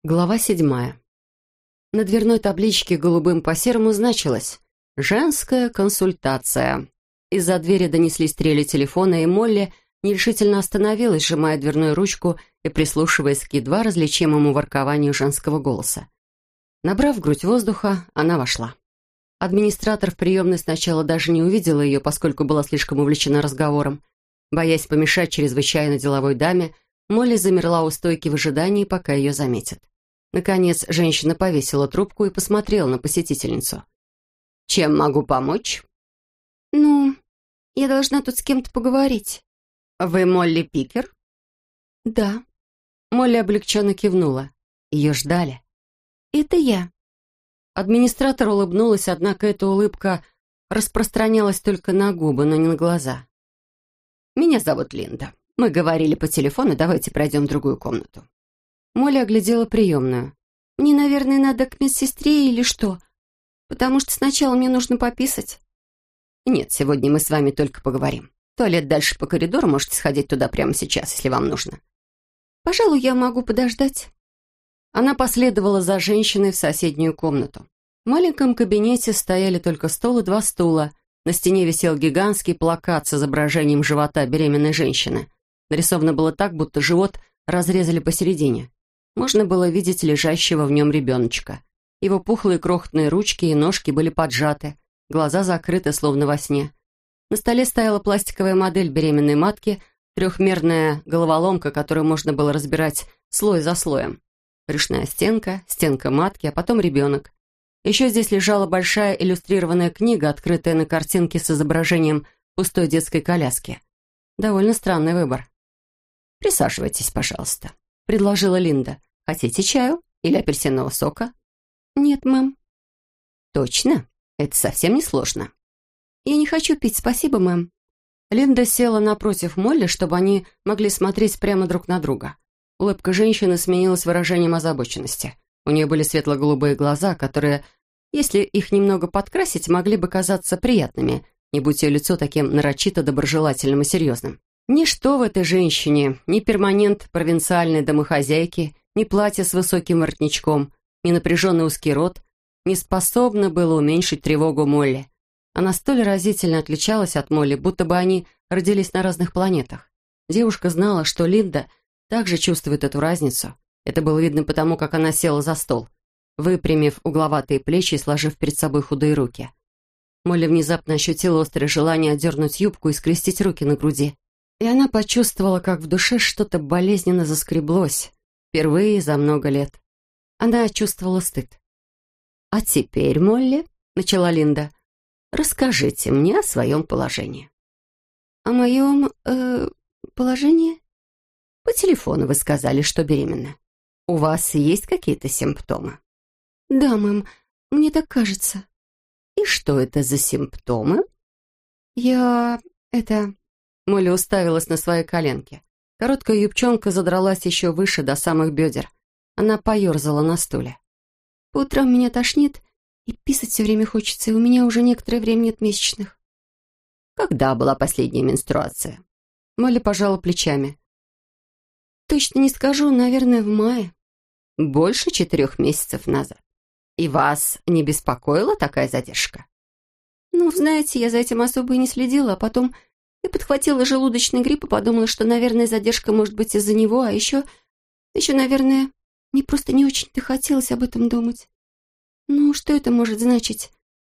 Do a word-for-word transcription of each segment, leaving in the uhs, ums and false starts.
Глава седьмая. На дверной табличке голубым по серому значилось «Женская консультация». Из-за двери донеслись трели телефона, и Молли нерешительно остановилась, сжимая дверную ручку и прислушиваясь к едва различимому воркованию женского голоса. Набрав в грудь воздуха, она вошла. Администратор в приемной сначала даже не увидела ее, поскольку была слишком увлечена разговором. Боясь помешать чрезвычайно деловой даме, Молли замерла у стойки в ожидании, пока ее заметят. Наконец, женщина повесила трубку и посмотрела на посетительницу. «Чем могу помочь?» «Ну, я должна тут с кем-то поговорить». «Вы Молли Пикер?» «Да». Молли облегченно кивнула. Ее ждали. «Это я». Администратор улыбнулась, однако эта улыбка распространялась только на губы, но не на глаза. «Меня зовут Линда. Мы говорили по телефону, давайте пройдем в другую комнату». Молли оглядела приемную. «Мне, наверное, надо к медсестре или что? Потому что сначала мне нужно пописать». «Нет, сегодня мы с вами только поговорим. Туалет дальше по коридору, можете сходить туда прямо сейчас, если вам нужно». «Пожалуй, я могу подождать». Она последовала за женщиной в соседнюю комнату. В маленьком кабинете стояли только стол и два стула. На стене висел гигантский плакат с изображением живота беременной женщины. Нарисовано было так, будто живот разрезали посередине. Можно было видеть лежащего в нем ребеночка. Его пухлые крохотные ручки и ножки были поджаты, глаза закрыты, словно во сне. На столе стояла пластиковая модель беременной матки, трехмерная головоломка, которую можно было разбирать слой за слоем. Брюшная стенка, стенка матки, а потом ребенок. Еще здесь лежала большая иллюстрированная книга, открытая на картинке с изображением пустой детской коляски. Довольно странный выбор. «Присаживайтесь, пожалуйста», — предложила Линда. «Хотите чаю или апельсинового сока?» «Нет, мэм». «Точно? Это совсем не сложно». «Я не хочу пить, спасибо, мэм». Линда села напротив Молли, чтобы они могли смотреть прямо друг на друга. Улыбка женщины сменилась выражением озабоченности. У нее были светло-голубые глаза, которые, если их немного подкрасить, могли бы казаться приятными, не будь ее лицо таким нарочито доброжелательным и серьезным. Ничто в этой женщине, ни перманент провинциальной домохозяйки, ни платье с высоким воротничком, ни напряженный узкий рот не способно было уменьшить тревогу Молли. Она столь разительно отличалась от Молли, будто бы они родились на разных планетах. Девушка знала, что Линда также чувствует эту разницу. Это было видно потому, как она села за стол, выпрямив угловатые плечи и сложив перед собой худые руки. Молли внезапно ощутила острое желание отдернуть юбку и скрестить руки на груди. И она почувствовала, как в душе что-то болезненно заскреблось. Впервые за много лет. Она чувствовала стыд. «А теперь, Молли, — начала Линда, — расскажите мне о своем положении». «О моем... э... положении?» «По телефону вы сказали, что беременна. У вас есть какие-то симптомы?» «Да, мэм, мне так кажется». «И что это за симптомы?» «Я... это...» Молли уставилась на свои коленки. Короткая юбчонка задралась еще выше, до самых бедер. Она поерзала на стуле. «По утрам меня тошнит, и писать все время хочется, и у меня уже некоторое время нет месячных». «Когда была последняя менструация?» Молли пожала плечами. «Точно не скажу, наверное, в мае». «Больше четырех месяцев назад. И вас не беспокоила такая задержка?» «Ну, знаете, я за этим особо и не следила, а потом... Я подхватила желудочный грипп и подумала, что, наверное, задержка может быть из-за него, а еще, еще, наверное, мне просто не очень-то хотелось об этом думать. Ну, что это может значить?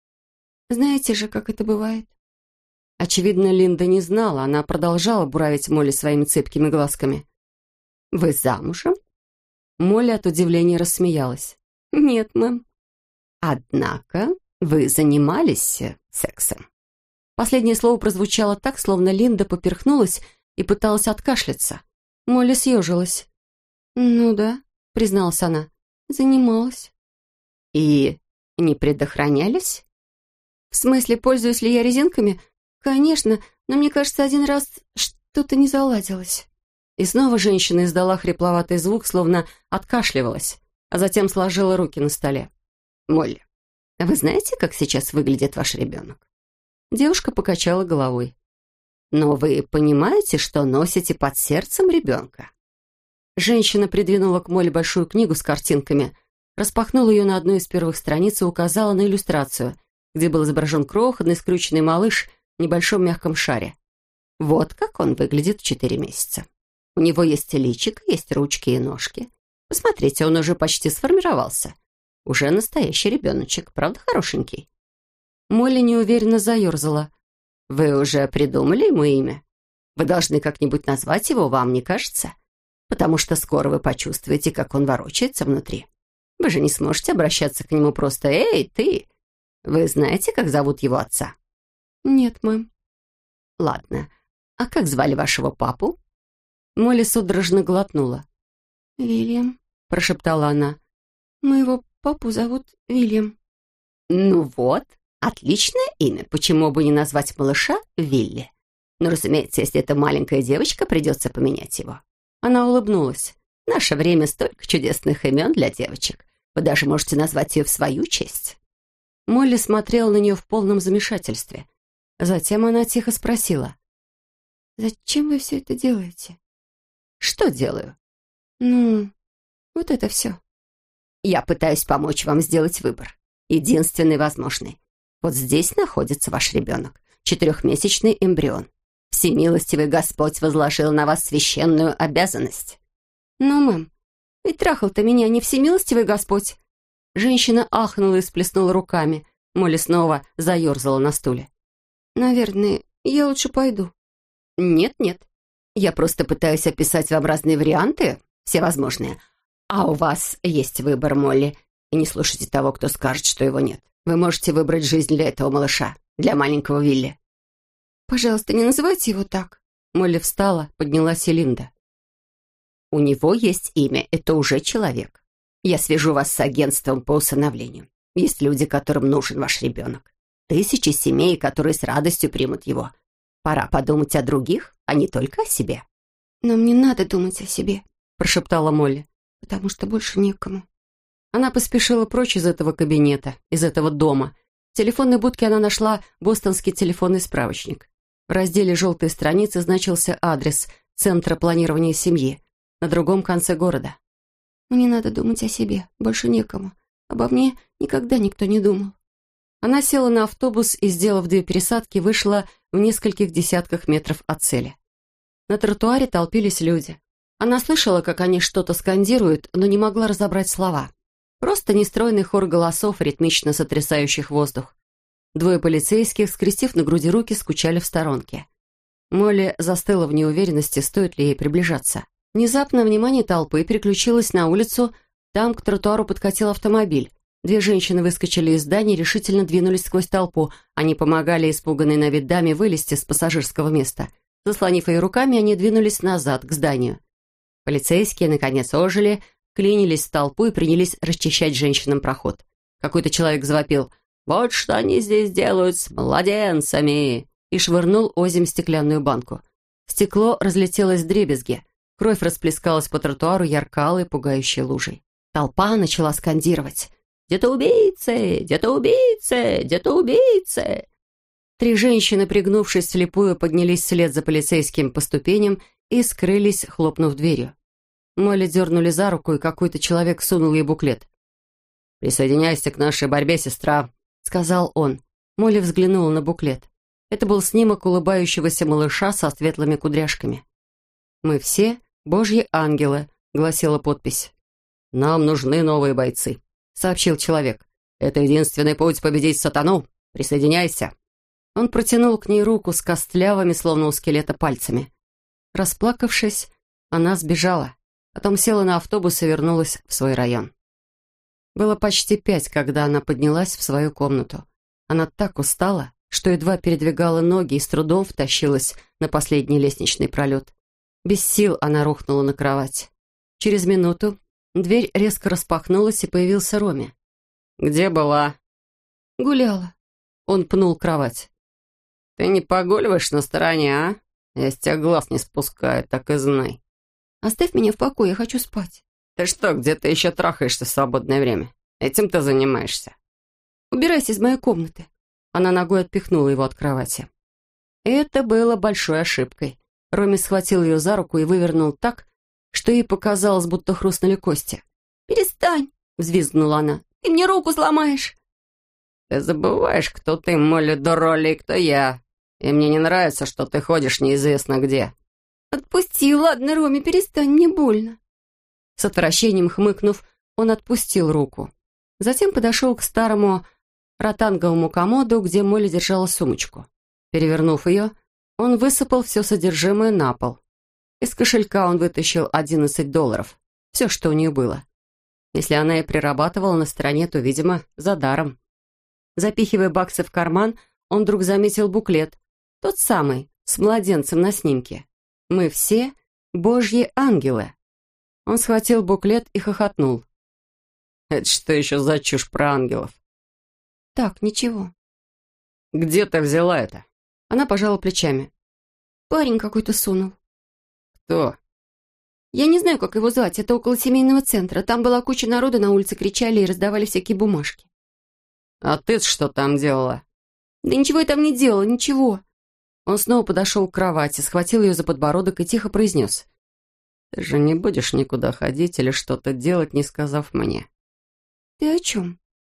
Знаете же, как это бывает». Очевидно, Линда не знала, она продолжала буравить Молли своими цепкими глазками. «Вы замужем?» Молли от удивления рассмеялась. «Нет, мэм». «Однако вы занимались сексом». Последнее слово прозвучало так, словно Линда поперхнулась и пыталась откашляться. Молли съежилась. «Ну да», — призналась она, — «занималась». «И не предохранялись?» «В смысле, пользуюсь ли я резинками? Конечно, но мне кажется, один раз что-то не заладилось». И снова женщина издала хрипловатый звук, словно откашливалась, а затем сложила руки на столе. «Молли, вы знаете, как сейчас выглядит ваш ребенок?» Девушка покачала головой. «Но вы понимаете, что носите под сердцем ребенка?» Женщина придвинула к Молли большую книгу с картинками, распахнула ее на одной из первых страниц и указала на иллюстрацию, где был изображен крохотный скрюченный малыш в небольшом мягком шаре. Вот как он выглядит в четыре месяца. У него есть личико, есть ручки и ножки. Посмотрите, он уже почти сформировался. Уже настоящий ребеночек, правда хорошенький? Молли неуверенно заерзала. Вы уже придумали ему имя? Вы должны как-нибудь назвать его, вам не кажется? Потому что скоро вы почувствуете, как он ворочается внутри. Вы же не сможете обращаться к нему просто «Эй, ты!» Вы знаете, как зовут его отца? Нет, мэм. Ладно. А как звали вашего папу? Молли судорожно глотнула. Вильям, прошептала она. Моего папу зовут Вильям. Ну вот, отличное имя. Почему бы не назвать малыша Вилли? Но, разумеется, если это маленькая девочка, придется поменять его. Она улыбнулась. В наше время столько чудесных имен для девочек. Вы даже можете назвать ее в свою честь. Молли смотрела на нее в полном замешательстве. Затем она тихо спросила. «Зачем вы все это делаете?» «Что делаю?» «Ну, вот это все». «Я пытаюсь помочь вам сделать выбор. Единственный возможный. Вот здесь находится ваш ребенок. Четырехмесячный эмбрион. Всемилостивый Господь возложил на вас священную обязанность». «Но, мэм, ведь трахал-то меня не всемилостивый Господь». Женщина ахнула и сплеснула руками. Молли снова заерзала на стуле. «Наверное, я лучше пойду». «Нет-нет. Я просто пытаюсь описать вам разные варианты, все возможные. А у вас есть выбор, Молли. И не слушайте того, кто скажет, что его нет. Вы можете выбрать жизнь для этого малыша, для маленького Вилли». «Пожалуйста, не называйте его так». Молли встала, поднялась и Линда. «У него есть имя, это уже человек. Я свяжу вас с агентством по усыновлению. Есть люди, которым нужен ваш ребенок. Тысячи семей, которые с радостью примут его. Пора подумать о других, а не только о себе». «Нам не надо думать о себе», — прошептала Молли. «потому что больше некому». Она поспешила прочь из этого кабинета, из этого дома. В телефонной будке она нашла бостонский телефонный справочник. В разделе «Желтые страницы» значился адрес Центра планирования семьи на другом конце города. «Мне надо думать о себе, больше некому. Обо мне никогда никто не думал». Она села на автобус и, сделав две пересадки, вышла в нескольких десятках метров от цели. На тротуаре толпились люди. Она слышала, как они что-то скандируют, но не могла разобрать слова. Просто нестройный хор голосов, ритмично сотрясающих воздух. Двое полицейских, скрестив на груди руки, скучали в сторонке. Молли застыла в неуверенности, стоит ли ей приближаться. Внезапно внимание толпы переключилось на улицу. Там к тротуару подкатил автомобиль. Две женщины выскочили из здания и решительно двинулись сквозь толпу. Они помогали испуганной на вид даме вылезти с пассажирского места. Заслонив ее руками, они двинулись назад, к зданию. Полицейские, наконец, ожили, клинились в толпу и принялись расчищать женщинам проход. Какой-то человек завопил «Вот что они здесь делают с младенцами!» и швырнул озимь стеклянную банку. Стекло разлетелось вдребезги. Кровь расплескалась по тротуару ярко-алой, пугающей лужей. Толпа начала скандировать «Где-то убийцы! Где-то убийцы! Где-то убийцы!» Три женщины, пригнувшись вслепую, поднялись вслед за полицейским по ступеням и скрылись, хлопнув дверью. Молли дернули за руку, и какой-то человек сунул ей буклет. «Присоединяйся к нашей борьбе, сестра», — сказал он. Молли взглянула на буклет. Это был снимок улыбающегося малыша со светлыми кудряшками. «Мы все Божьи ангелы», — гласила подпись. «Нам нужны новые бойцы», — сообщил человек. «Это единственный путь победить сатану. Присоединяйся». Он протянул к ней руку с костлявыми, словно у скелета, пальцами. Расплакавшись, она сбежала. Потом села на автобус и вернулась в свой район. Было почти пять, когда она поднялась в свою комнату. Она так устала, что едва передвигала ноги и с трудом втащилась на последний лестничный пролет. Без сил она рухнула на кровать. Через минуту дверь резко распахнулась, и появился Роми. «Где была?» «Гуляла». Он пнул кровать. «Ты не погуливаешь на стороне, а? Я с тебя глаз не спускаю, так и знай». «Оставь меня в покое, я хочу спать». «Ты что, где-то еще трахаешься в свободное время? Этим ты занимаешься?» «Убирайся из моей комнаты». Она ногой отпихнула его от кровати. Это было большой ошибкой. Роми схватил ее за руку и вывернул так, что ей показалось, будто хрустнули кости. «Перестань!» — взвизгнула она. «Ты мне руку сломаешь!» «Ты забываешь, кто ты, Молли Доролли, и кто я. И мне не нравится, что ты ходишь неизвестно где». «Отпусти, ладно, Роми, перестань, мне больно». С отвращением хмыкнув, он отпустил руку. Затем подошел к старому ротанговому комоду, где Молли держала сумочку. Перевернув ее, он высыпал все содержимое на пол. Из кошелька он вытащил одиннадцать долларов. Все, что у нее было. Если она и прирабатывала на стороне, то, видимо, за даром. Запихивая баксы в карман, он вдруг заметил буклет. Тот самый, с младенцем на снимке. «Мы все Божьи ангелы». Он схватил буклет и хохотнул. «Это что еще за чушь про ангелов?» «Так, ничего». «Где ты взяла это?» Она пожала плечами. «Парень какой-то сунул». «Кто?» «Я не знаю, как его звать. Это около семейного центра. Там была куча народа, на улице кричали и раздавали всякие бумажки». «А ты что там делала?» «Да ничего я там не делала, ничего». Он снова подошел к кровати, схватил ее за подбородок и тихо произнес. «Ты же не будешь никуда ходить или что-то делать, не сказав мне?» «Ты о чем?»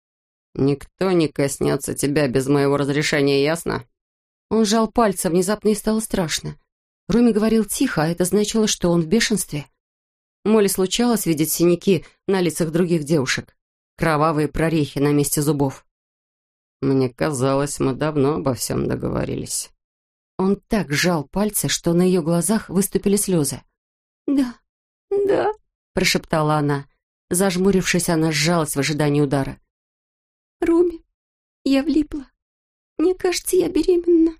«Никто не коснется тебя без моего разрешения, ясно?» Он сжал пальцы, внезапно и стало страшно. Роми говорил тихо, а это значило, что он в бешенстве. Молли случалось видеть синяки на лицах других девушек, кровавые прорехи на месте зубов. «Мне казалось, мы давно обо всем договорились». Он так сжал пальцы, что на ее глазах выступили слезы. «Да, да», — прошептала она. Зажмурившись, она сжалась в ожидании удара. «Роми, я влипла. Мне кажется, я беременна».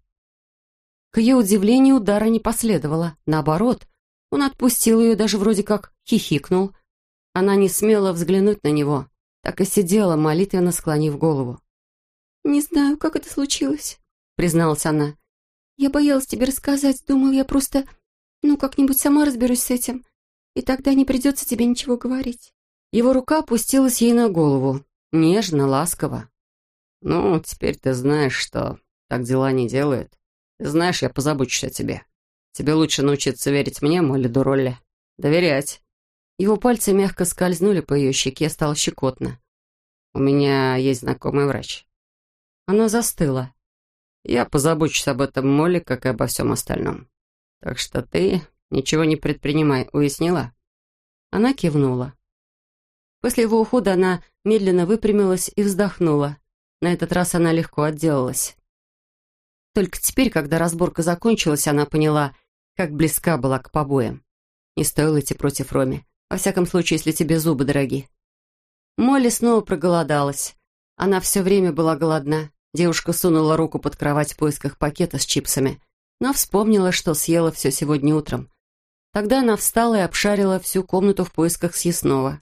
К ее удивлению удара не последовало. Наоборот, он отпустил ее, даже вроде как хихикнул. Она не смела взглянуть на него, так и сидела, молитвенно склонив голову. «Не знаю, как это случилось», — призналась она. «Я боялась тебе рассказать, думала, я просто, ну, как-нибудь сама разберусь с этим, и тогда не придется тебе ничего говорить». Его рука опустилась ей на голову, нежно, ласково. «Ну, теперь ты знаешь, что так дела не делают. Ты знаешь, я позабочусь о тебе. Тебе лучше научиться верить мне, Молли Доролли. Доверять». Его пальцы мягко скользнули по ее щеке, стало щекотно. «У меня есть знакомый врач». Она застыла. «Я позабочусь об этом, Молли, как и обо всем остальном. Так что ты ничего не предпринимай, уяснила?» Она кивнула. После его ухода она медленно выпрямилась и вздохнула. На этот раз она легко отделалась. Только теперь, когда разборка закончилась, она поняла, как близка была к побоям. Не стоило идти против Роми. Во всяком случае, если тебе зубы дороги. Молли снова проголодалась. Она все время была голодна. Девушка сунула руку под кровать в поисках пакета с чипсами, но вспомнила, что съела все сегодня утром. Тогда она встала и обшарила всю комнату в поисках съестного.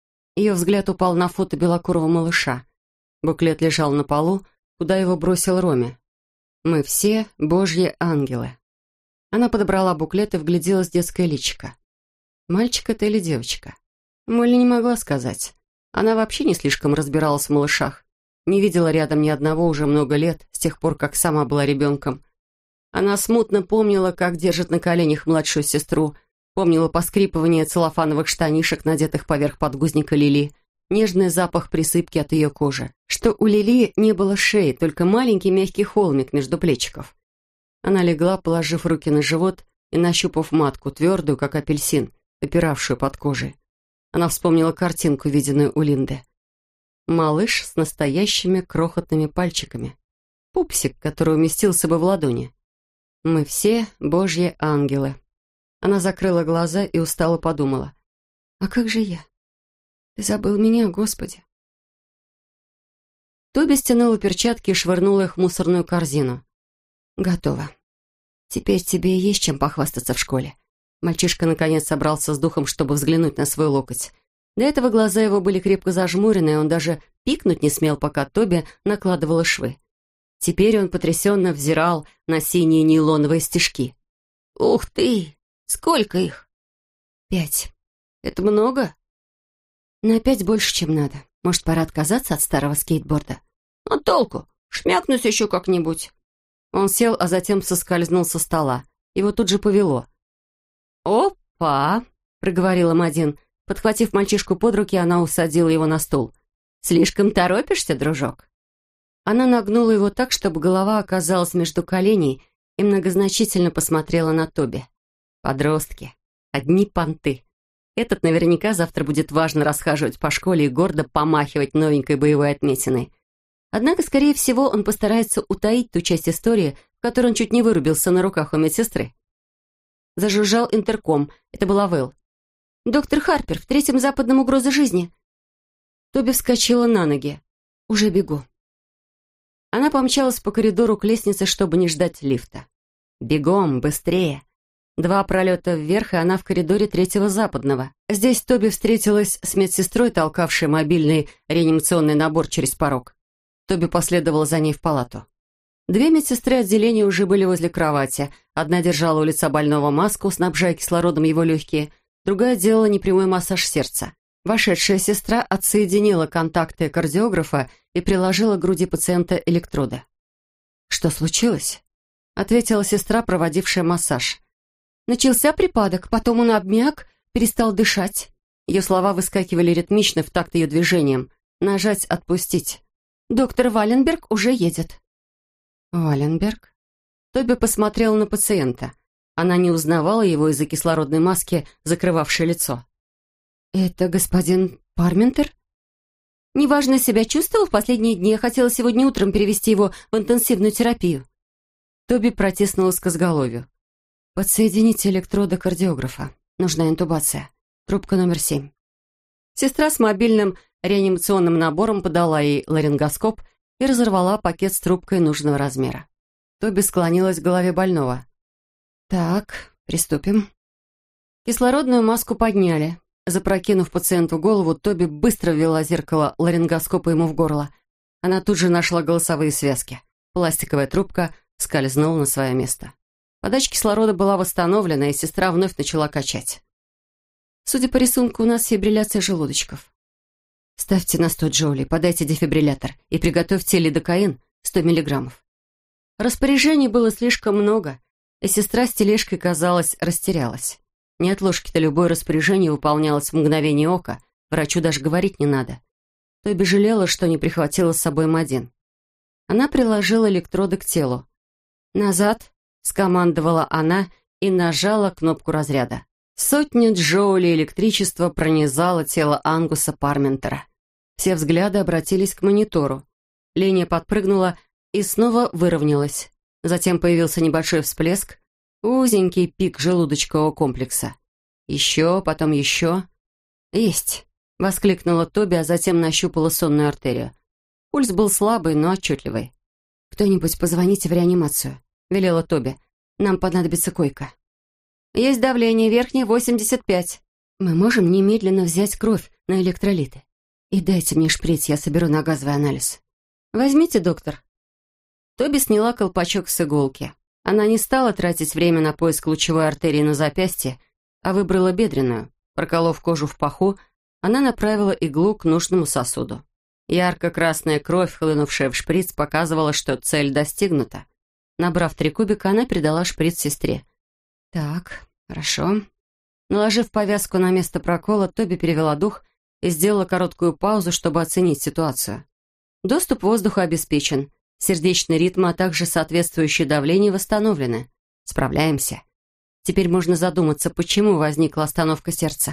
Ее взгляд упал на фото белокурого малыша. Буклет лежал на полу, куда его бросил Роми. «Мы все Божьи ангелы». Она подобрала буклет и вгляделась в детское личико. Мальчик это или девочка? Молли не могла сказать. Она вообще не слишком разбиралась в малышах. Не видела рядом ни одного уже много лет, с тех пор, как сама была ребенком. Она смутно помнила, как держит на коленях младшую сестру, помнила поскрипывание целлофановых штанишек, надетых поверх подгузника Лили, нежный запах присыпки от ее кожи, что у Лили не было шеи, только маленький мягкий холмик между плечиков. Она легла, положив руки на живот и нащупав матку, твердую, как апельсин, выпиравшую под кожей. Она вспомнила картинку, виденную у Линды. Малыш с настоящими крохотными пальчиками. Пупсик, который уместился бы в ладони. «Мы все Божьи ангелы». Она закрыла глаза и устало подумала. «А как же я? Ты забыл меня, Господи». Тоби стянула перчатки и швырнула их в мусорную корзину. «Готово. Теперь тебе есть чем похвастаться в школе». Мальчишка наконец собрался с духом, чтобы взглянуть на свой локоть. До этого глаза его были крепко зажмурены, и он даже пикнуть не смел, пока Тоби накладывала швы. Теперь он потрясенно взирал на синие нейлоновые стежки. «Ух ты! Сколько их?» «Пять. Это много?» «На пять больше, чем надо. Может, пора отказаться от старого скейтборда?» «А толку? Шмякнусь еще как-нибудь». Он сел, а затем соскользнул со стола. Его тут же повело. «Опа!» — проговорила Мадин. Подхватив мальчишку под руки, она усадила его на стул. «Слишком торопишься, дружок?» Она нагнула его так, чтобы голова оказалась между коленей, и многозначительно посмотрела на Тоби. «Подростки. Одни понты. Этот наверняка завтра будет важно расхаживать по школе и гордо помахивать новенькой боевой отметиной. Однако, скорее всего, он постарается утаить ту часть истории, в которой он чуть не вырубился на руках у медсестры». Зажужжал интерком. Это была Вэл. «Доктор Харпер, в третьем западном угроза жизни». Тоби вскочила на ноги. «Уже бегу». Она помчалась по коридору к лестнице, чтобы не ждать лифта. «Бегом, быстрее!» Два пролета вверх, и она в коридоре третьего западного. Здесь Тоби встретилась с медсестрой, толкавшей мобильный реанимационный набор через порог. Тоби последовала за ней в палату. Две медсестры отделения уже были возле кровати. Одна держала у лица больного маску, снабжая кислородом его легкие, другая делала непрямой массаж сердца. Вошедшая сестра отсоединила контакты кардиографа и приложила к груди пациента электроды. «Что случилось?» — ответила сестра, проводившая массаж. «Начался припадок, потом он обмяк, перестал дышать». Ее слова выскакивали ритмично в такт ее движением. «Нажать, отпустить». «Доктор Валенберг уже едет». «Валенберг?» Тоби посмотрела на пациента. Она не узнавала его из-за кислородной маски, закрывавшей лицо. «Это господин Парментер?» «Неважно себя чувствовал в последние дни. Я хотела сегодня утром перевести его в интенсивную терапию». Тоби протиснулась к изголовью. «Подсоедините электроды кардиографа. Нужна интубация. Трубка номер семь». Сестра с мобильным реанимационным набором подала ей ларингоскоп и разорвала пакет с трубкой нужного размера. Тоби склонилась к голове больного. «Так, приступим». Кислородную маску подняли. Запрокинув пациенту голову, Тоби быстро ввела зеркало ларингоскопа ему в горло. Она тут же нашла голосовые связки. Пластиковая трубка скользнула на свое место. Подача кислорода была восстановлена, и сестра вновь начала качать. «Судя по рисунку, у нас фибрилляция желудочков». «Ставьте на сто джоулей, подайте дефибриллятор и приготовьте лидокаин сто миллиграммов». Распоряжений было слишком много, и сестра с тележкой, казалось, растерялась. Неотложки-то любое распоряжение выполнялось в мгновение ока, врачу даже говорить не надо. Тоби жалела, что не прихватила с собой Мадин. Она приложила электроды к телу. «Назад», — скомандовала она и нажала кнопку разряда. Сотни джоулей электричества пронизало тело Ангуса Парментера. Все взгляды обратились к монитору. Линия подпрыгнула и снова выровнялась. Затем появился небольшой всплеск, узенький пик желудочкового комплекса. Еще, потом еще. «Есть!» — воскликнула Тоби, а затем нащупала сонную артерию. Пульс был слабый, но отчетливый. «Кто-нибудь позвоните в реанимацию», — велела Тоби. «Нам понадобится койка». «Есть давление, верхнее восемьдесят пять. Мы можем немедленно взять кровь на электролиты. И дайте мне шприц, я соберу на газовый анализ». «Возьмите, доктор». Тоби сняла колпачок с иголки. Она не стала тратить время на поиск лучевой артерии на запястье, а выбрала бедренную. Проколов кожу в паху, она направила иглу к нужному сосуду. Ярко-красная кровь, хлынувшая в шприц, показывала, что цель достигнута. Набрав три кубика, она передала шприц сестре. «Так, хорошо». Наложив повязку на место прокола, Тоби перевела дух и сделала короткую паузу, чтобы оценить ситуацию. Доступ воздуха обеспечен. Сердечный ритм, а также соответствующее давление восстановлены. Справляемся. Теперь можно задуматься, почему возникла остановка сердца.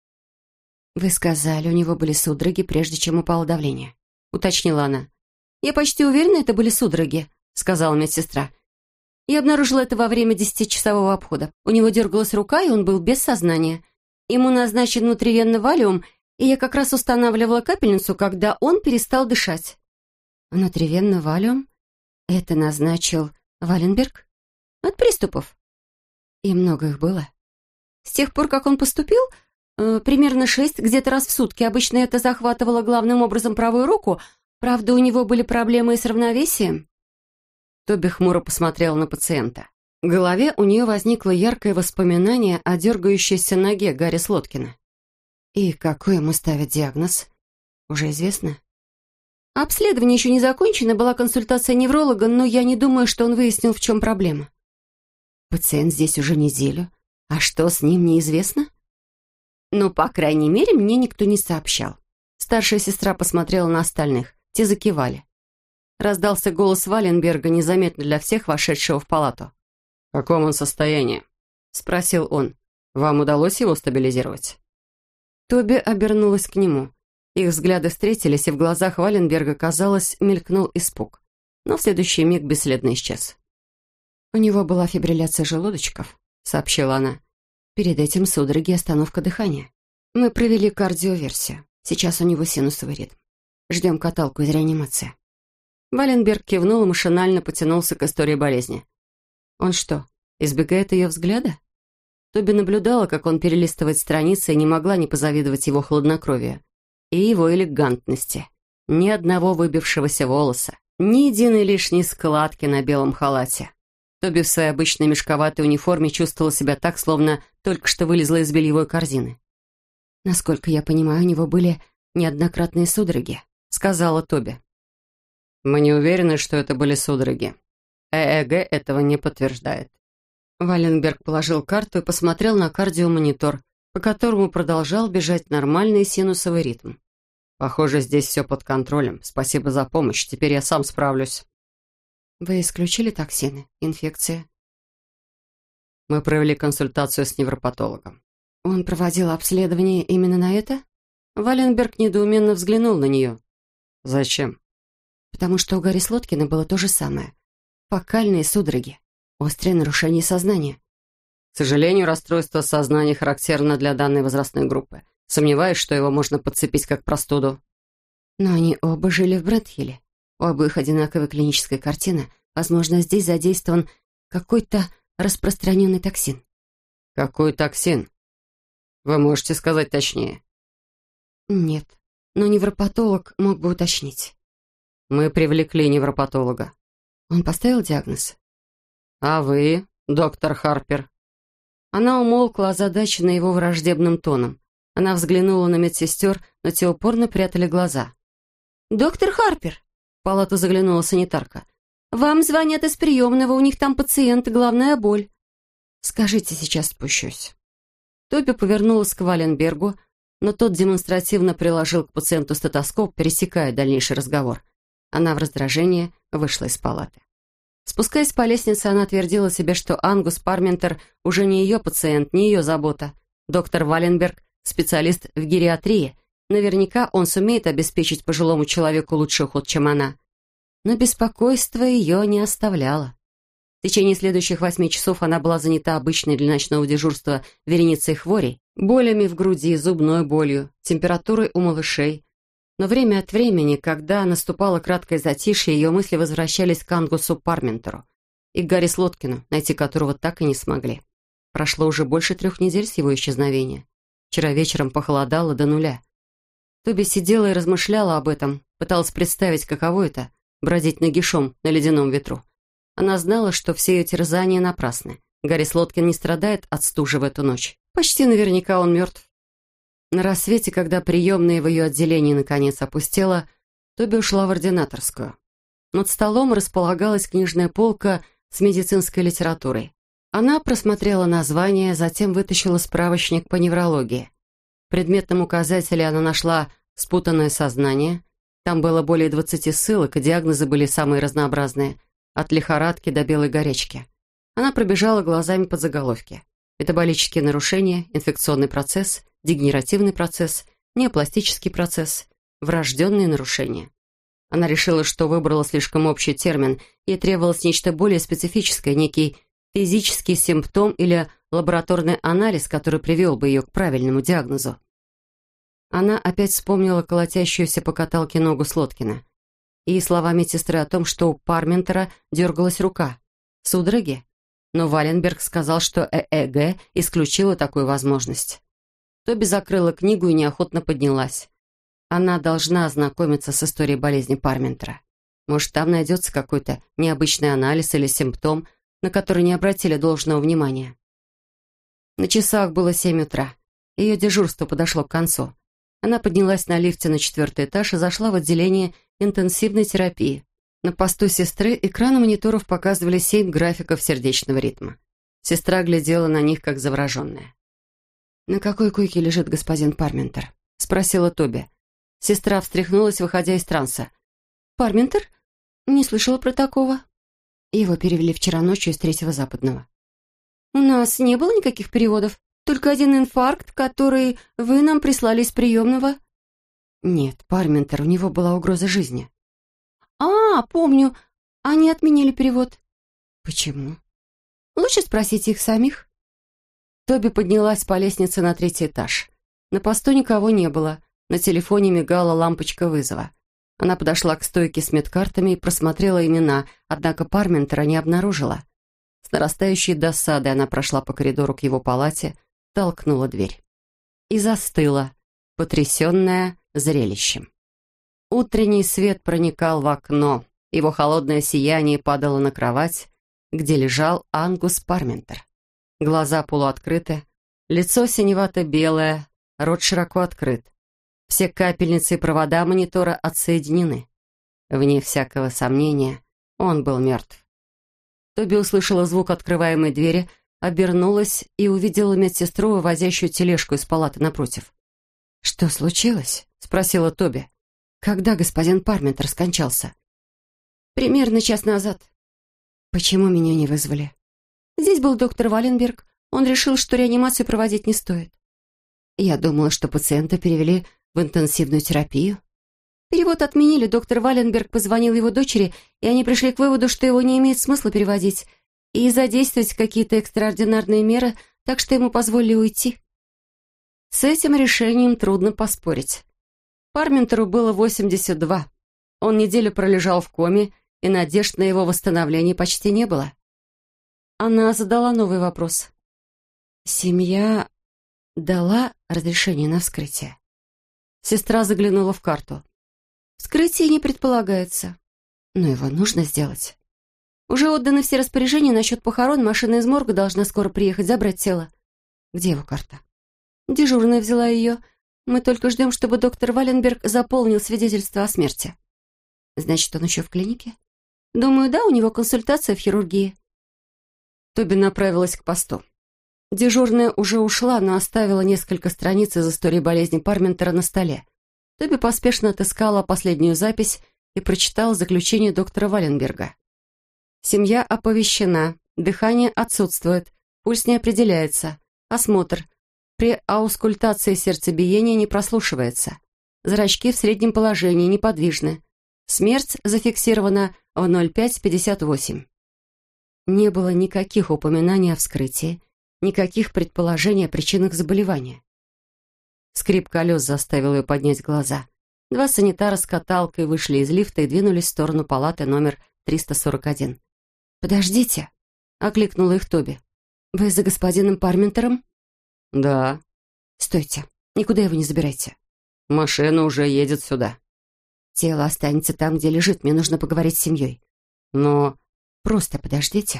«Вы сказали, у него были судороги, прежде чем упало давление», — уточнила она. «Я почти уверена, это были судороги», — сказала медсестра. «Я обнаружила это во время десятичасового обхода. У него дергалась рука, и он был без сознания. Ему назначен внутривенный валиум, и я как раз устанавливала капельницу, когда он перестал дышать». «Внутривенный валиум? Это назначил Валенберг?» «От приступов». «И много их было?» «С тех пор, как он поступил, э, примерно шесть, где-то раз в сутки. Обычно это захватывало главным образом правую руку. Правда, у него были проблемы и с равновесием». Тоби хмуро посмотрела на пациента. В голове у нее возникло яркое воспоминание о дергающейся ноге Гарри Слоткина. «И какой ему ставят диагноз? Уже известно?» «Обследование еще не закончено, была консультация невролога, но я не думаю, что он выяснил, в чем проблема». «Пациент здесь уже неделю. А что с ним, неизвестно?» «Ну, по крайней мере, мне никто не сообщал». Старшая сестра посмотрела на остальных. Те закивали. Раздался голос Валенберга, незаметно для всех, вошедшего в палату. «В каком он состоянии?» — спросил он. «Вам удалось его стабилизировать?» Тоби обернулась к нему. Их взгляды встретились, и в глазах Валенберга, казалось, мелькнул испуг. Но в следующий миг бесследно исчез. «У него была фибрилляция желудочков», — сообщила она. «Перед этим судороги и остановка дыхания. Мы провели кардиоверсию. Сейчас у него синусовый ритм. Ждем каталку из реанимации». Валенберг кивнул и машинально потянулся к истории болезни. «Он что, избегает ее взгляда?» Тоби наблюдала, как он перелистывает страницы, и не могла не позавидовать его хладнокровию и его элегантности. Ни одного выбившегося волоса, ни единой лишней складки на белом халате. Тоби в своей обычной мешковатой униформе чувствовала себя так, словно только что вылезла из бельевой корзины. «Насколько я понимаю, у него были неоднократные судороги», — сказала Тоби. «Мы не уверены, что это были судороги. ЭЭГ этого не подтверждает». Валенберг положил карту и посмотрел на кардиомонитор, по которому продолжал бежать нормальный синусовый ритм. «Похоже, здесь все под контролем. Спасибо за помощь. Теперь я сам справлюсь». «Вы исключили токсины, инфекции?» Мы провели консультацию с невропатологом. «Он проводил обследование именно на это?» Валенберг недоуменно взглянул на нее. «Зачем?» «Потому что у Гарри Слоткина было то же самое. Фокальные судороги. Острое нарушение сознания». «К сожалению, расстройство сознания характерно для данной возрастной группы. Сомневаюсь, что его можно подцепить как простуду». «Но они оба жили в Брэдхилле. У обоих одинаковая клиническая картина. Возможно, здесь задействован какой-то распространенный токсин». «Какой токсин? Вы можете сказать точнее?» «Нет, но невропатолог мог бы уточнить». «Мы привлекли невропатолога». «Он поставил диагноз?» «А вы, доктор Харпер?» Она умолкла, озадаченная его враждебным тоном. Она взглянула на медсестер, но те упорно прятали глаза. «Доктор Харпер!» — в палату заглянула санитарка. «Вам звонят из приемного, у них там пациент, главная боль». «Скажите, сейчас спущусь». Тоби повернулась к Валенбергу, но тот демонстративно приложил к пациенту стетоскоп, пересекая дальнейший разговор. Она в раздражении вышла из палаты. Спускаясь по лестнице, она твердила себе, что Ангус Парментер уже не ее пациент, не ее забота. Доктор Валенберг – специалист в гериатрии. Наверняка он сумеет обеспечить пожилому человеку лучший уход, чем она. Но беспокойство ее не оставляло. В течение следующих восьми часов она была занята обычной для ночного дежурства вереницей хворей, болями в груди, зубной болью, температурой у малышей. Но время от времени, когда наступало краткое затишье, ее мысли возвращались к Ангусу Парментеру и к Гарри Слоткину, найти которого так и не смогли. Прошло уже больше трех недель с его исчезновения. Вчера вечером похолодало до нуля. Тоби сидела и размышляла об этом, пыталась представить, каково это — бродить нагишом на ледяном ветру. Она знала, что все ее терзания напрасны. Гарри Слоткин не страдает от стужи в эту ночь. Почти наверняка он мертв. На рассвете, когда приемная в ее отделении наконец опустела, Тоби ушла в ординаторскую. Над столом располагалась книжная полка с медицинской литературой. Она просмотрела название, затем вытащила справочник по неврологии. В предметном указателе она нашла «спутанное сознание». Там было более двадцати ссылок, и диагнозы были самые разнообразные, от лихорадки до белой горячки. Она пробежала глазами под заголовки. Метаболические нарушения, инфекционный процесс, дегенеративный процесс, неопластический процесс, врожденные нарушения. Она решила, что выбрала слишком общий термин, ей требовалось нечто более специфическое, некий физический симптом или лабораторный анализ, который привел бы ее к правильному диагнозу. Она опять вспомнила колотящуюся по каталке ногу Слоткина и слова медсестры о том, что у Парментера дергалась рука. Судороги? Но Валенберг сказал, что ЭЭГ исключила такую возможность. Тоби закрыла книгу и неохотно поднялась. Она должна ознакомиться с историей болезни Парментера. Может, там найдется какой-то необычный анализ или симптом, на который не обратили должного внимания. На часах было семь утра. Ее дежурство подошло к концу. Она поднялась на лифте на четвертый этаж и зашла в отделение интенсивной терапии. На посту сестры экраны мониторов показывали семь графиков сердечного ритма. Сестра глядела на них, как завороженная. «На какой койке лежит господин Парментер?» — спросила Тоби. Сестра встряхнулась, выходя из транса. «Парментер? Не слышала про такого». Его перевели вчера ночью из Третьего Западного. «У нас не было никаких переводов, только один инфаркт, который вы нам прислали из приемного». «Нет, Парментер, у него была угроза жизни». «А, помню, они отменили перевод». «Почему?» «Лучше спросите их самих». Тоби поднялась по лестнице на третий этаж. На посту никого не было. На телефоне мигала лампочка вызова. Она подошла к стойке с медкартами и просмотрела имена, однако Парментера не обнаружила. С нарастающей досадой она прошла по коридору к его палате, толкнула дверь. И застыла, потрясенная зрелищем. Утренний свет проникал в окно, его холодное сияние падало на кровать, где лежал Ангус Парментер. Глаза полуоткрыты, лицо синевато-белое, рот широко открыт. Все капельницы и провода монитора отсоединены. Вне всякого сомнения, он был мертв. Тоби услышала звук открываемой двери, обернулась и увидела медсестру, вывозящую тележку из палаты напротив. «Что случилось?» — спросила Тоби. «Когда господин Парментер скончался?» «Примерно час назад». «Почему меня не вызвали?» «Здесь был доктор Валенберг. Он решил, что реанимацию проводить не стоит». «Я думала, что пациента перевели в интенсивную терапию». «Перевод отменили. Доктор Валенберг позвонил его дочери, и они пришли к выводу, что его не имеет смысла переводить, и задействовать какие-то экстраординарные меры, так что ему позволили уйти». С этим решением трудно поспорить. Парментеру было восемьдесят два. Он неделю пролежал в коме, и надежд на его восстановление почти не было. Она задала новый вопрос. «Семья дала разрешение на вскрытие?» Сестра заглянула в карту. «Вскрытие не предполагается». «Но его нужно сделать». «Уже отданы все распоряжения насчет похорон, машина из морга должна скоро приехать забрать тело». «Где его карта?» «Дежурная взяла ее. Мы только ждем, чтобы доктор Валенберг заполнил свидетельство о смерти». «Значит, он еще в клинике?» «Думаю, да, у него консультация в хирургии». Тоби направилась к посту. Дежурная уже ушла, но оставила несколько страниц из истории болезни Парментера на столе. Тоби поспешно отыскала последнюю запись и прочитала заключение доктора Валенберга. Семья оповещена, дыхание отсутствует, пульс не определяется, осмотр. При аускультации сердцебиение не прослушивается. Зрачки в среднем положении, неподвижны. Смерть зафиксирована в ноль пять пятьдесят восемь. Не было никаких упоминаний о вскрытии, никаких предположений о причинах заболевания. Скрип колес заставил ее поднять глаза. Два санитара с каталкой вышли из лифта и двинулись в сторону палаты номер триста сорок один. «Подождите», — окликнула их Тоби. «Вы за господином Парментером?» «Да». «Стойте, никуда его не забирайте». «Машина уже едет сюда». «Тело останется там, где лежит, мне нужно поговорить с семьей». «Но...» «Просто подождите».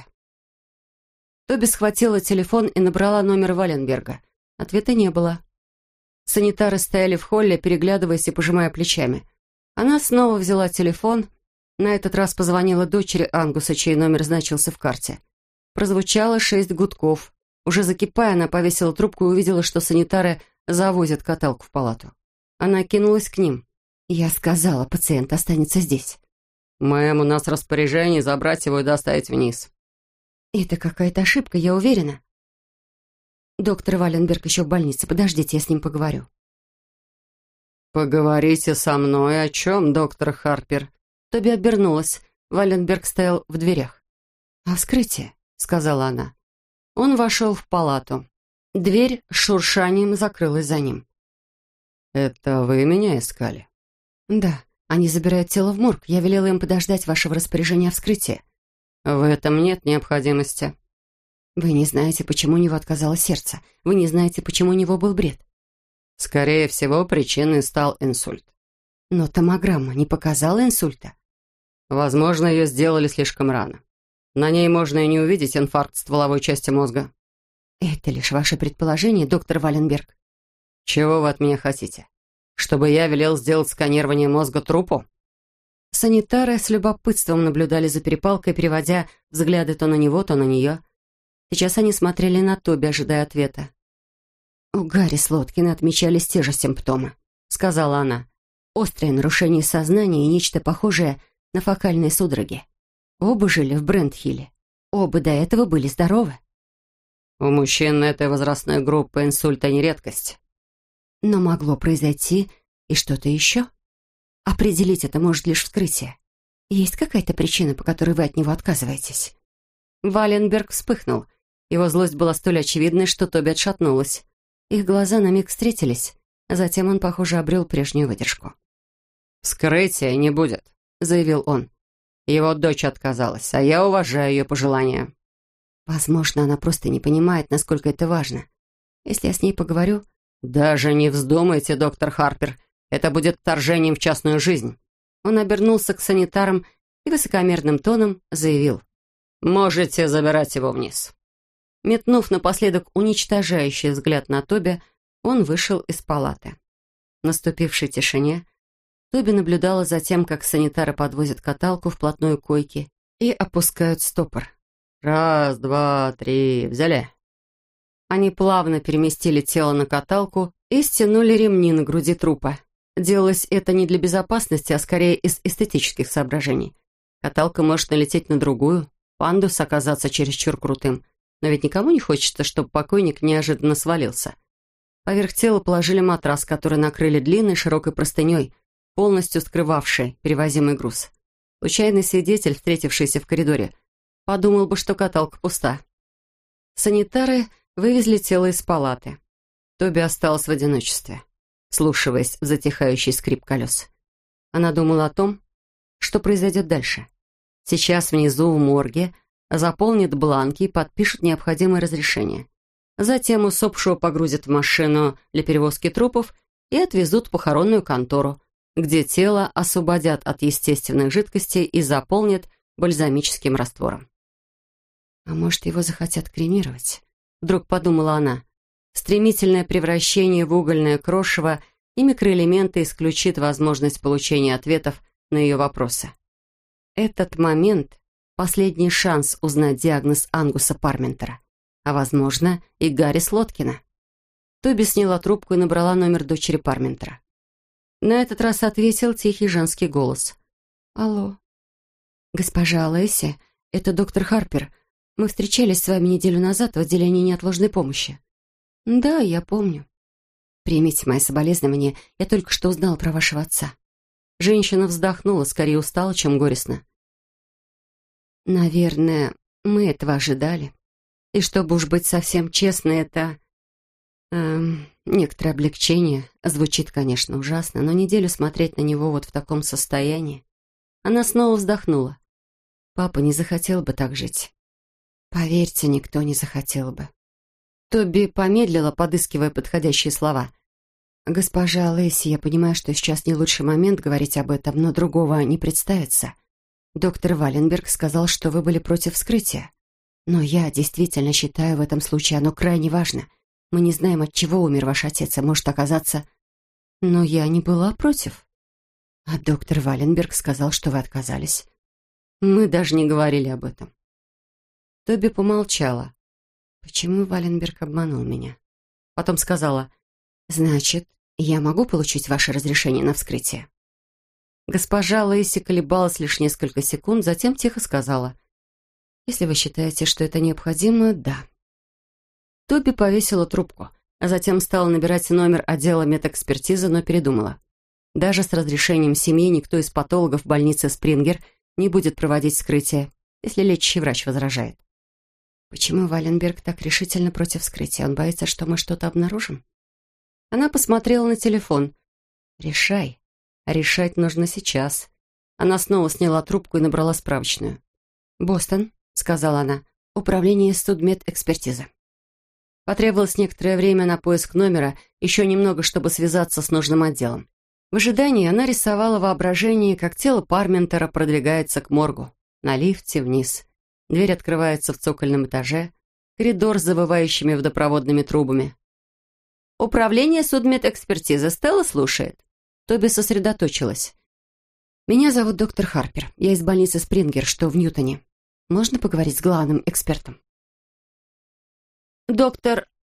Тоби схватила телефон и набрала номер Валенберга. Ответа не было. Санитары стояли в холле, переглядываясь и пожимая плечами. Она снова взяла телефон, на этот раз позвонила дочери Ангуса, чей номер значился в карте. Прозвучало шесть гудков. Уже закипая, она повесила трубку и увидела, что санитары завозят каталку в палату. Она кинулась к ним. «Я сказала, пациент останется здесь». «Мэм, у нас распоряжение забрать его и доставить вниз». «Это какая-то ошибка, я уверена». «Доктор Валенберг еще в больнице. Подождите, я с ним поговорю». «Поговорите со мной о чем, доктор Харпер?» Тоби обернулась. Валенберг стоял в дверях. «О вскрытии», — сказала она. Он вошел в палату. Дверь с шуршанием закрылась за ним. «Это вы меня искали?» «Да. Они забирают тело в морг. Я велела им подождать вашего распоряжения о вскрытии». «В этом нет необходимости». «Вы не знаете, почему у него отказало сердце. Вы не знаете, почему у него был бред». «Скорее всего, причиной стал инсульт». «Но томограмма не показала инсульта». «Возможно, ее сделали слишком рано. На ней можно и не увидеть инфаркт стволовой части мозга». «Это лишь ваше предположение, доктор Валенберг». «Чего вы от меня хотите? Чтобы я велел сделать сканирование мозга трупу?» Санитары с любопытством наблюдали за перепалкой, переводя взгляды то на него, то на нее. Сейчас они смотрели на Тоби, ожидая ответа. «У Гарри Слоткина отмечались те же симптомы», — сказала она. «Острое нарушение сознания и нечто похожее на фокальные судороги. Оба жили в Брентхилле. Оба до этого были здоровы». «У мужчин этой возрастной группы инсульта не редкость». «Но могло произойти и что-то еще. Определить это может лишь вскрытие. Есть какая-то причина, по которой вы от него отказываетесь?» Валенберг вспыхнул. Его злость была столь очевидной, что Тоби отшатнулась. Их глаза на миг встретились, а затем он, похоже, обрел прежнюю выдержку. «Вскрытия не будет», — заявил он. «Его дочь отказалась, а я уважаю ее пожелания». «Возможно, она просто не понимает, насколько это важно. Если я с ней поговорю...» «Даже не вздумайте, доктор Харпер. Это будет вторжением в частную жизнь». Он обернулся к санитарам и высокомерным тоном заявил: «Можете забирать его вниз». Метнув напоследок уничтожающий взгляд на Тоби, он вышел из палаты. В наступившей тишине Тоби наблюдала за тем, как санитары подвозят каталку вплотную к койке и опускают стопор. «Раз, два, три, взяли». Они плавно переместили тело на каталку и стянули ремни на груди трупа. Делалось это не для безопасности, а скорее из эстетических соображений. Каталка может налететь на другую, пандус оказаться чересчур крутым. Но ведь никому не хочется, чтобы покойник неожиданно свалился. Поверх тела положили матрас, который накрыли длинной широкой простыней, полностью скрывавшей перевозимый груз. Случайный свидетель, встретившийся в коридоре, подумал бы, что каталка пуста. Санитары вывезли тело из палаты. Тоби осталась в одиночестве, вслушиваясь в затихающий скрип колес. Она думала о том, что произойдет дальше. Сейчас внизу в морге заполнят бланки и подпишут необходимое разрешение. Затем усопшего погрузят в машину для перевозки трупов и отвезут в похоронную контору, где тело освободят от естественных жидкостей и заполнят бальзамическим раствором. «А может, его захотят кремировать?» — вдруг подумала она. Стремительное превращение в угольное крошево и микроэлементы исключит возможность получения ответов на ее вопросы. Этот момент — последний шанс узнать диагноз Ангуса Парментера, а, возможно, и Гарри Слоткина. Тоби сняла трубку и набрала номер дочери Парментера. На этот раз ответил тихий женский голос. «Алло. Госпожа Лэйси, это доктор Харпер. Мы встречались с вами неделю назад в отделении неотложной помощи». «Да, я помню». «Примите мои соболезнования, я только что узнала про вашего отца». Женщина вздохнула, скорее устала, чем горестно. «Наверное, мы этого ожидали. И чтобы уж быть совсем честной, это... Эм, некоторое облегчение. Звучит, конечно, ужасно, но неделю смотреть на него вот в таком состоянии...» Она снова вздохнула. «Папа не захотел бы так жить. Поверьте, никто не захотел бы». Тоби помедлила, подыскивая подходящие слова. «Госпожа Лэйси, я понимаю, что сейчас не лучший момент говорить об этом, но другого не представится. Доктор Валенберг сказал, что вы были против вскрытия. Но я действительно считаю, в этом случае оно крайне важно. Мы не знаем, от чего умер ваш отец, и может оказаться...» «Но я не была против». «А доктор Валенберг сказал, что вы отказались». «Мы даже не говорили об этом». Тоби помолчала. «Почему Валенберг обманул меня?» Потом сказала: «Значит, я могу получить ваше разрешение на вскрытие?» Госпожа Лэйси колебалась лишь несколько секунд, затем тихо сказала: «Если вы считаете, что это необходимо, да». Тоби повесила трубку, а затем стала набирать номер отдела медэкспертизы, но передумала. Даже с разрешением семьи никто из патологов больницы Спрингер не будет проводить вскрытие, если лечащий врач возражает. Почему Валенберг так решительно против вскрытия? Он боится, что мы что-то обнаружим? Она посмотрела на телефон. «Решай. А решать нужно сейчас». Она снова сняла трубку и набрала справочную. «Бостон», — сказала она, — «управление судмедэкспертизы». Потребовалось некоторое время на поиск номера, еще немного, чтобы связаться с нужным отделом. В ожидании она рисовала воображение, как тело Парментера продвигается к моргу. На лифте вниз. Дверь открывается в цокольном этаже. Коридор с завывающими водопроводными трубами. «Управление судмедэкспертизы. Стелла слушает». Тоби сосредоточилась. «Меня зовут доктор Харпер. Я из больницы Спрингер, что в Ньютоне. Можно поговорить с главным экспертом?» «Доктор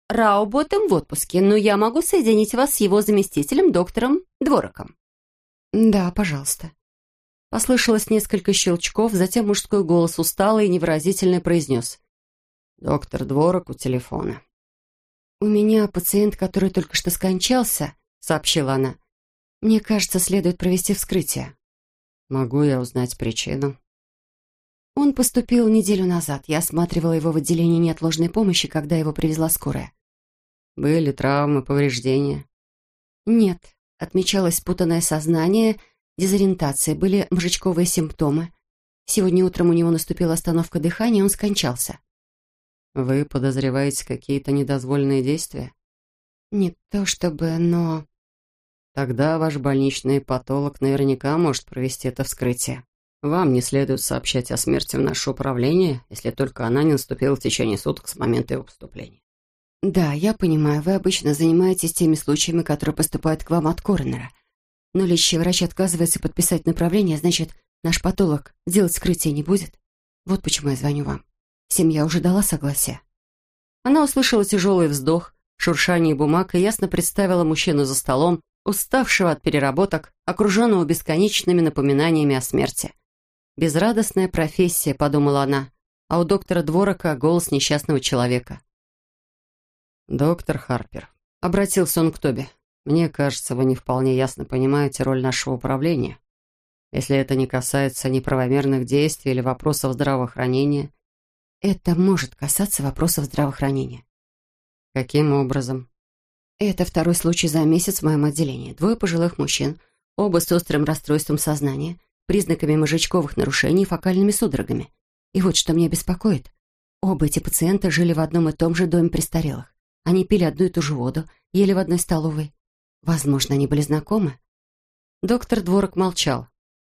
Рауботом в отпуске, но я могу соединить вас с его заместителем, доктором Двороком». «Да, пожалуйста». Послышалось несколько щелчков, затем мужской голос усталый и невыразительный произнес: «Доктор Дворок у телефона». «У меня пациент, который только что скончался», — сообщила она. «Мне кажется, следует провести вскрытие». «Могу я узнать причину?» «Он поступил неделю назад. Я осматривала его в отделении неотложной помощи, когда его привезла скорая». «Были травмы, повреждения?» «Нет. Отмечалось спутанное сознание, дезориентация, были мозжечковые симптомы. Сегодня утром у него наступила остановка дыхания, и он скончался». «Вы подозреваете какие-то недозволенные действия?» «Не то чтобы, но...» «Тогда ваш больничный патолог наверняка может провести это вскрытие. Вам не следует сообщать о смерти в наше управление, если только она не наступила в течение суток с момента его поступления». «Да, я понимаю, вы обычно занимаетесь теми случаями, которые поступают к вам от коронера. Но лечащий врач отказывается подписать направление, значит, наш патолог делать вскрытие не будет. Вот почему я звоню вам. Семья уже дала согласие». Она услышала тяжелый вздох, шуршание бумаг и ясно представила мужчину за столом, уставшего от переработок, окруженного бесконечными напоминаниями о смерти. «Безрадостная профессия», — подумала она, а у доктора Дворока голос несчастного человека. «Доктор Харпер», — обратился он к Тоби, — «мне кажется, вы не вполне ясно понимаете роль нашего управления. Если это не касается неправомерных действий или вопросов здравоохранения...» «Это может касаться вопросов здравоохранения». «Каким образом?» «Это второй случай за месяц в моем отделении. Двое пожилых мужчин, оба с острым расстройством сознания, признаками мозжечковых нарушений и фокальными судорогами. И вот что меня беспокоит. Оба эти пациента жили в одном и том же доме престарелых. Они пили одну и ту же воду, ели в одной столовой. Возможно, они были знакомы». Доктор Дворок молчал.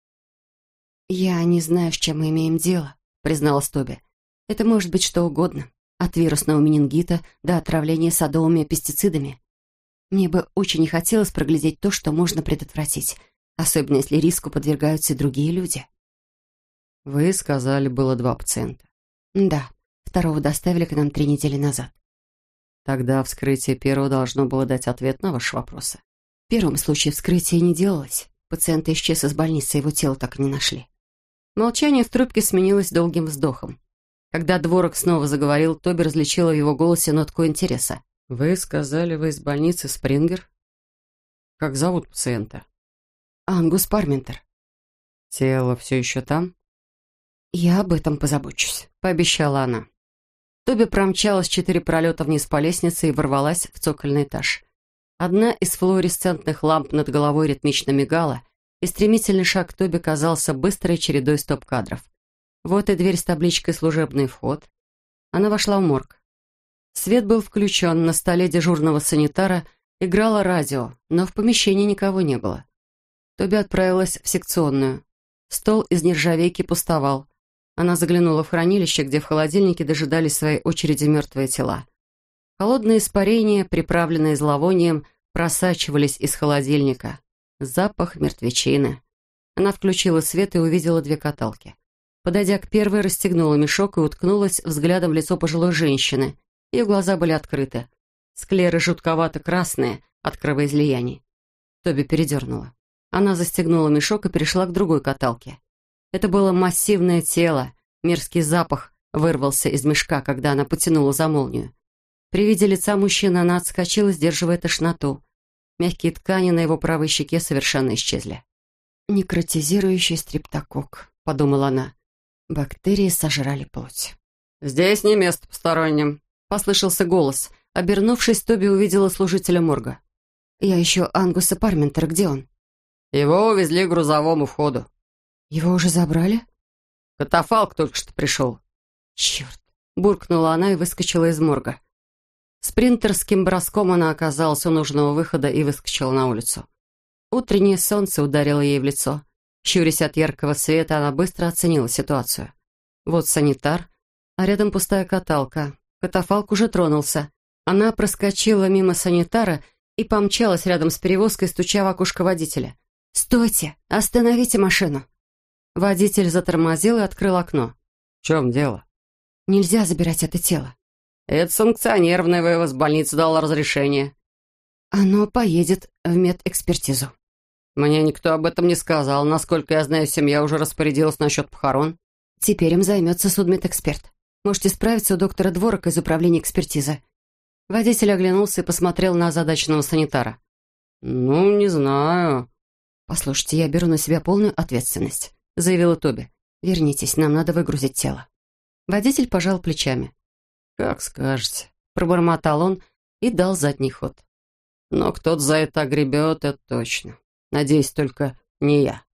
«Я не знаю, с чем мы имеем дело», — призналась Тоби. «Это может быть что угодно, от вирусного менингита до отравления садовыми пестицидами. Мне бы очень не хотелось проглядеть то, что можно предотвратить, особенно если риску подвергаются и другие люди». «Вы сказали, было два пациента». «Да, второго доставили к нам три недели назад». «Тогда вскрытие первого должно было дать ответ на ваши вопросы». «В первом случае вскрытие не делалось. Пациент исчез из больницы, его тело так и не нашли». Молчание в трубке сменилось долгим вздохом. Когда Дворок снова заговорил, Тоби различила в его голосе нотку интереса. «Вы сказали, вы из больницы Спрингер? Как зовут пациента?» «Ангус Парментер». «Тело все еще там?» «Я об этом позабочусь», — пообещала она. Тоби промчалась четыре пролета вниз по лестнице и ворвалась в цокольный этаж. Одна из флуоресцентных ламп над головой ритмично мигала, и стремительный шаг Тоби казался быстрой чередой стоп-кадров. Вот и дверь с табличкой «Служебный вход». Она вошла в морг. Свет был включен, на столе дежурного санитара играло радио, но в помещении никого не было. Тоби отправилась в секционную. Стол из нержавейки пустовал. Она заглянула в хранилище, где в холодильнике дожидались своей очереди мертвые тела. Холодные испарения, приправленные зловонием, просачивались из холодильника. Запах мертвечины. Она включила свет и увидела две каталки. Подойдя к первой, расстегнула мешок и уткнулась взглядом в лицо пожилой женщины. Ее глаза были открыты. Склеры жутковато-красные от кровоизлияний. Тоби передернула. Она застегнула мешок и перешла к другой каталке. Это было массивное тело. Мерзкий запах вырвался из мешка, когда она потянула за молнию. При виде лица мужчины она отскочила, сдерживая тошноту. Мягкие ткани на его правой щеке совершенно исчезли. «Некротизирующий стрептококк», — подумала она. Бактерии сожрали плоть. «Здесь не место посторонним», — послышался голос. Обернувшись, Тоби увидела служителя морга. «Я ищу Ангуса Парментера. Где он?» «Его увезли к грузовому входу». «Его уже забрали?» «Катафалк только что пришел». «Черт!» — буркнула она и выскочила из морга. Спринтерским броском она оказалась у нужного выхода и выскочила на улицу. Утреннее солнце ударило ей в лицо. Щурясь от яркого света, она быстро оценила ситуацию. Вот санитар, а рядом пустая каталка. Катафалк уже тронулся. Она проскочила мимо санитара и помчалась рядом с перевозкой, стуча в окошко водителя. «Стойте! Остановите машину!» Водитель затормозил и открыл окно. «В чем дело?» «Нельзя забирать это тело». Это санкционированное, вы из больницы дал разрешение. Оно поедет в медэкспертизу. Мне никто об этом не сказал. Насколько я знаю, семья уже распорядилась насчет похорон. Теперь им займется судмедэксперт. Можете справиться у доктора Дворока из управления экспертизы. Водитель оглянулся и посмотрел на озадаченного санитара. «Ну, не знаю». «Послушайте, я беру на себя полную ответственность», — заявила Тоби. «Вернитесь, нам надо выгрузить тело». Водитель пожал плечами. «Как скажете», — пробормотал он и дал задний ход. «Но кто-то за это огребет, это точно. Надеюсь, только не я».